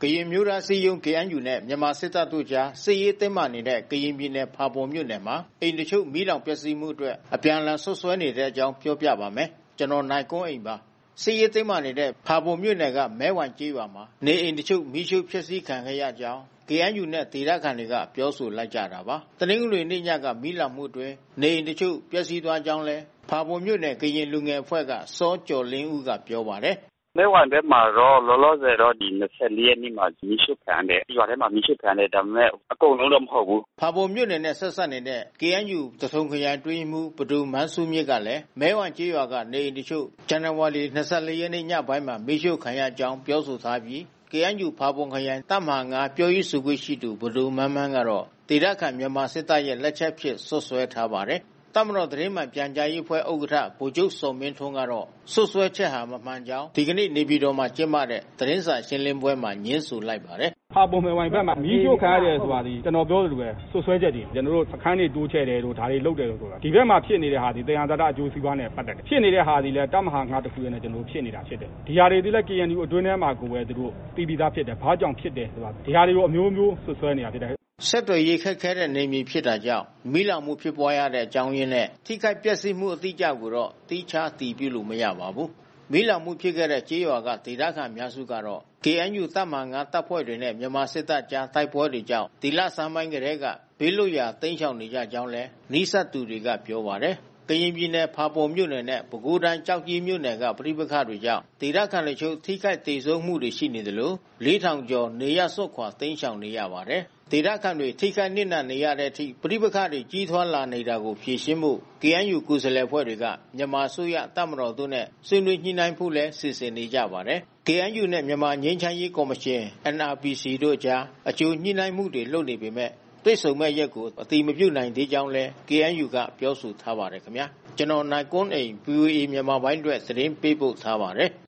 ရင်မျိုးသားစီယုံ KNU နဲ့မြန်မာစစ်တပ်တို့ကြားစစ်ရေးတင်းမာနေတဲ့ကရင်ပြည်နယ်ဖာပွန်မြို့နယ်မှာအိမ်တချို့မီးလောင်ပျက်စီးမှုအတွက်အပြန်အလှန်ဆွဆွဲနေတဲ့အကြောင်းပြောပြပါမယ်။ကျွန်တော်နိုင်ကွန်းအိမ်ပါ။စစ်ရေးတင်းမာနေတဲ့ဖာပွန်မြို့နယ်ကမဲဝိုင်ကျေးရွာမှာနေအိမ်တချို့မီးရှို့ဖျက်ဆီးခံခဲ့ရကြောင်းKNU နဲ့ဒေသခံတွေကပြောဆိုလိုက်ကြတာပါ။တနင်္ဂနွေနေ့ညကမီးလောင်မှုအတွင်းနေအိမ်တချို့ပျက်စီးသွားကြောင်းလဲဖာပွန်မြို့နယ်ကရင်လူငယ်အဖွဲ့ကစောကျော်လင်းဦးကပြောပါတယ်။မဲဝိုင်ဘက်မှာတော့လောလောဆယ်တော့ဒီ24ရက်နေ့မှာမီးရှို့ခံတယ်။ရွာထဲမှာမီးရှို့ခံတယ်ဒါပေမဲ့အကုန်လုံးတော့မဟုတ်ဘူး။ဖာပွန်မြို့နယ်နဲ့ဆက်ဆက်နေတဲ့ KNU တထုံခရိုင်တွင်းမှုဘဒူမန်းစုမြစ်ကလည်းမဲဝိုင်ကျေးရွာကနေအိမ်တချို့ဇန်နဝါရီ24ရက်နေ့ညပိုင်းမှာမီးရှို့ခံရကြောင်းပြောဆိုထားပြီးKNU ဖာပွန်ခရိုင်တပ်မဟာ9ပြောရေးဆိုခွင့်ရှိသူဘဒူမန်းမန်းကတော့ဒေသခံမြန်မာစစ်တပ်ရဲ့လက်ချက်ဖြစ်ဆွဆွဲထားပါတယ်။တပ်မတော်သတင်းမှန်ပြန်ကြားရေးအဖွဲ့ဥက္ကဋ္ဌဗိုလ်ချုပ်စောမင်းထွန်းကတော့ဆွဆွဲချက်ဟာမမှန်ကြောင်းဒီကနေ့နေပြည်တော်မှာကျင်းပတဲ့သတင်းစာရှင်းလင်းပွဲမှာညင်းဆိုလိုက်ပါတယ်။ဖာပွန်မဲဝိုင်ဘက်မှာမီးရှို့ခံရတယ်ဆိုတာဒီကျွန်တော်ပြောသလိုပဲဆွဆွဲချက်တွေကျွန်တော်တို့စခန်းတွေတိုးချဲ့တယ်လို့ဒါတွေလုပ်တယ်လို့ဆိုတာဒီဘက်မှာဖြစ်နေတဲ့ဟာဒီတရားသာတအကျိုးစီးပွားနဲ့ပတ်သက်တယ်ဖြစ်နေတဲ့ဟာဒီလဲတပ်မဟာ9တခုနဲ့ကျွန်တော်တို့ဖြစ်နေတာဖြစ်တယ်ဒီဟာတွေဒီလဲ KNU အတွင်းထဲမှာကိုပဲသူတို့ပြည်ပြည်သားဖြစ်တယ်ဘာကြောင့်ဖြစ်တယ်ဆိုတာဒီဟာတွေကိုအမျိုးမျိုးဆွဆွဲနေတာဖြစ်တယ်ဆက်သွယ်ရေးခက်ခဲတဲ့နေမြေဖြစ်တာကြောင့်မီးလောင်မှုဖြစ်ပွားရတဲ့အကြောင်းရင်းနဲ့ထိခိုက်ပျက်စီးမှုအတိအကျကိုတော့တိကျတည်ပြုလို့မရပါဘူး။မီးလောင်မှုဖြစ်ခဲ့တဲ့ကျေးရွာကဒေသခံများစုကတော့ KNU တပ်မဟာ9တပ်ဖွဲ့တွေနဲ့မြန်မာစစ်တပ်ကြားတိုက်ပွဲတွေကြောင့်ဒီလဆန်းပိုင်းကတည်းကဘေးလွတ်ရာတိမ်းရှောင်နေကြကြောင်းလဲနီးစပ်သူတွေကပြောပါတယ်။ကရင်ပြည်နယ်ဖာပွန်မြို့နယ်နဲ့ပဲခူးတိုင်းကြောက်ကြီးမြို့နယ်ကပြိပခါတွေကြောင့်ဒေသခံတွေချုပ်ထိခိုက်ဒေဆုံးမှုတွေရှိနေတယ်လို့4000ကျော်နေရစွန့်ခွာတိမ်းရှောင်နေရပါတယ်။ဒေသခံတွေထိခိုက်နစ်နာနေရတဲ့အထိပြိပခါတွေကြီးထွားလာနေတာကိုဖြေရှင်းမှု KNU ကိုယ်စားလှယ်အဖွဲ့တွေကမြန်မာဆိုရတပ်မတော်တို့နဲ့ဆွေးနွေးညှိနှိုင်းဖို့လဲစီစဉ်နေကြပါတယ်။ KNU နဲ့မြန်မာငြိမ်းချမ်းရေးကော်မရှင် NRPC တို့ကြားအကျိုးညှိနှိုင်းမှုတွေလုပ်နေပေမဲ့တွေ့ဆုံမဲ့ရက်ကိုအတိမပြုနိုင်သေးကြောင်းလဲ KNU ကပြောဆိုထားပါတယ်ခင်ဗျာကျွန်တော်နိုင်ကွန်းအိန် VOA မြန်မာပိုင်းအတွက်သတင်းပေးပို့ထားပါတယ်